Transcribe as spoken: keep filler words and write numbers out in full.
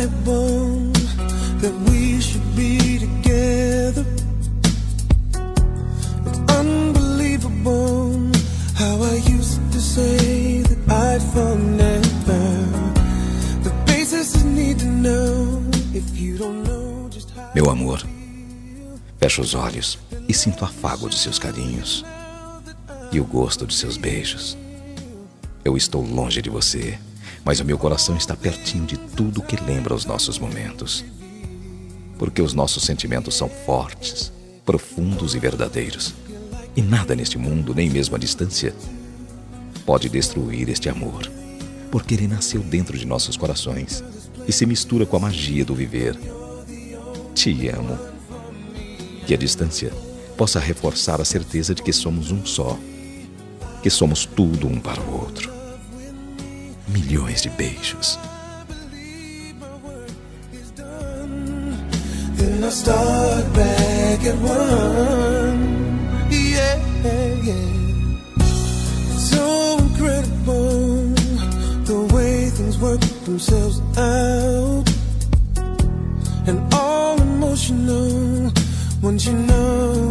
undeniable that we should be together. It's unbelievable how I used to say that I'd fall never. The basis is need to know if you don't know just how. Meu amor, fecho os olhos e sinto o afago de seus carinhos e o gosto de seus beijos. Eu estou longe de você, mas o meu coração está pertinho de tudo que lembra os nossos momentos. Porque os nossos sentimentos são fortes, profundos e verdadeiros. E nada neste mundo, nem mesmo a distância, pode destruir este amor. Porque ele nasceu dentro de nossos corações e se mistura com a magia do viver. Te amo. Que a distância possa reforçar a certeza de que somos um só. Que somos tudo um para o outro. Milhões de beijos. Then I start back at one. Yeah, yeah. So incredible the way things work themselves out. And all emotional once you know